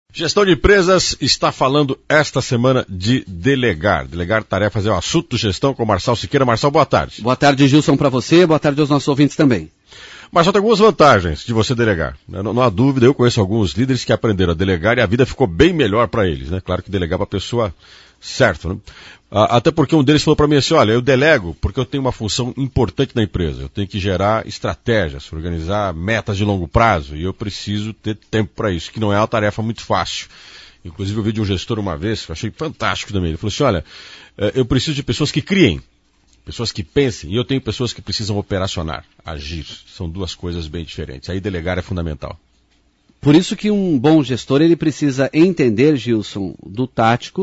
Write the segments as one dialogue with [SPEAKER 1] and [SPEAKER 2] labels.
[SPEAKER 1] Gestão de empresas está falando esta semana de delegar. Delegar tarefas é o assunto de gestão com Marçal Siqueira. Marçal, boa tarde.
[SPEAKER 2] Boa tarde, Gilson, para você. Boa tarde aos nossos ouvintes também.
[SPEAKER 1] Marçal, tem algumas vantagens de você delegar. Não há dúvida, eu conheço alguns líderes que aprenderam a delegar e a vida ficou bem melhor para eles, né? Claro que delegar para a pessoa certa, né? Até porque um deles falou para mim assim, olha, eu delego porque eu tenho uma função importante na empresa. Eu tenho que gerar estratégias, organizar metas de longo prazo e eu preciso ter tempo para isso, que não é uma tarefa muito fácil. Inclusive eu vi de um gestor uma vez, que eu achei fantástico também. Ele falou assim, olha, eu preciso de pessoas que criem, pessoas que pensem, e eu tenho pessoas que precisam operacionar, agir. São duas coisas bem diferentes. Aí delegar é fundamental.
[SPEAKER 2] Por isso que um bom gestor, ele precisa entender, Gilson, do tático,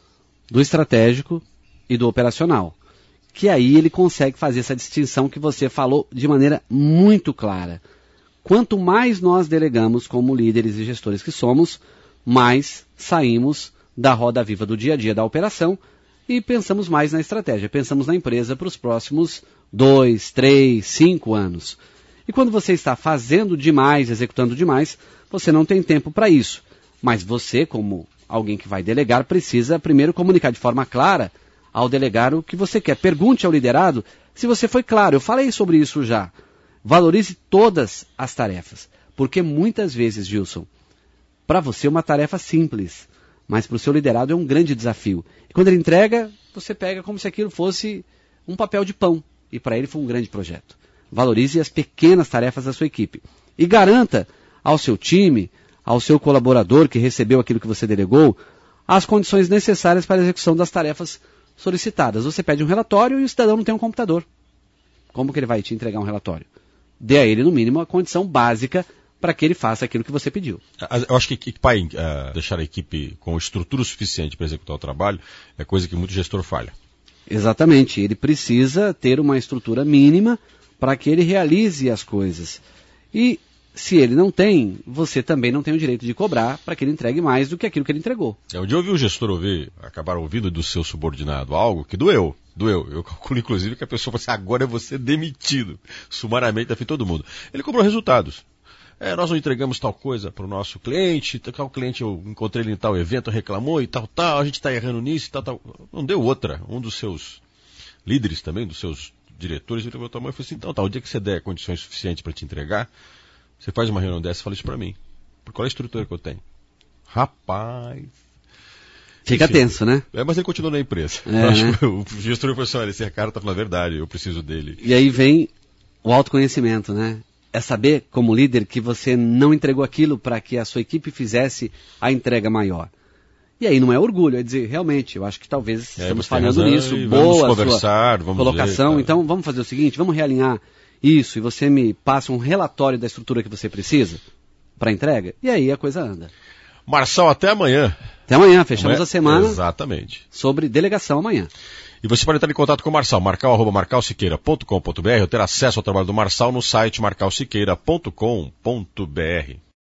[SPEAKER 2] do estratégico e do operacional. Que aí ele consegue fazer essa distinção que você falou de maneira muito clara. Quanto mais nós delegamos como líderes e gestores que somos, mais saímos da roda viva do dia a dia da operação e pensamos mais na estratégia, pensamos na empresa para os próximos 2, 3, 5 anos. E quando você está fazendo demais, executando demais, você não tem tempo para isso. Mas você, como alguém que vai delegar, precisa primeiro comunicar de forma clara ao delegar o que você quer. Pergunte ao liderado se você foi claro. Eu falei sobre isso já. Valorize todas as tarefas. Porque muitas vezes, Gilson, para você é uma tarefa simples, mas para o seu liderado é um grande desafio. E quando ele entrega, você pega como se aquilo fosse um papel de pão. E para ele foi um grande projeto. Valorize as pequenas tarefas da sua equipe. E garanta ao seu time, ao seu colaborador que recebeu aquilo que você delegou, as condições necessárias para a execução das tarefas solicitadas. Você pede um relatório e o cidadão não tem um computador. Como que ele vai te entregar um relatório? Dê a ele, no mínimo, a condição básica para que ele faça aquilo que você pediu.
[SPEAKER 1] Eu acho que deixar a equipe com estrutura suficiente para executar o trabalho é coisa que muito gestor falha.
[SPEAKER 2] Exatamente. Ele precisa ter uma estrutura mínima para que ele realize as coisas. E se ele não tem, você também não tem o direito de cobrar para que ele entregue mais do que aquilo que ele entregou.
[SPEAKER 1] Um dia eu ouvi o gestor acabar ouvindo do seu subordinado algo que doeu. Eu calculo, inclusive, que a pessoa falou assim, agora eu vou ser demitido. Sumariamente, da fim todo mundo. Ele cobrou resultados. Nós não entregamos tal coisa para o nosso cliente, tal cliente eu encontrei ele em tal evento, reclamou e tal, a gente está errando nisso e tal. Não deu outra. Um dos seus líderes também, dos seus diretores, ele levantou a mão e falou assim, então, o dia que você der condições suficientes para te entregar, você faz uma reunião dessa e fala isso para mim. Porque qual é a estrutura que eu tenho? Rapaz...
[SPEAKER 2] Fica tenso, né?
[SPEAKER 1] Mas ele continua na empresa. O gestor falou assim, olha, esse cara está falando a verdade, eu preciso dele.
[SPEAKER 2] E aí vem o autoconhecimento, né? É saber, como líder, que você não entregou aquilo para que a sua equipe fizesse a entrega maior. E aí não é orgulho, é dizer, realmente, eu acho que talvez estamos falhando nisso. Boa a sua colocação. Então vamos fazer o seguinte, vamos realinhar isso e você me passa um relatório da estrutura que você precisa para entrega. E aí a coisa anda.
[SPEAKER 1] Marçal, até amanhã.
[SPEAKER 2] Até amanhã, fechamos a semana.
[SPEAKER 1] Exatamente.
[SPEAKER 2] Sobre delegação amanhã.
[SPEAKER 1] E você pode entrar em contato com o Marçal, marcal@marcalsiqueira.com.br ou ter acesso ao trabalho do Marçal no site marcalsiqueira.com.br.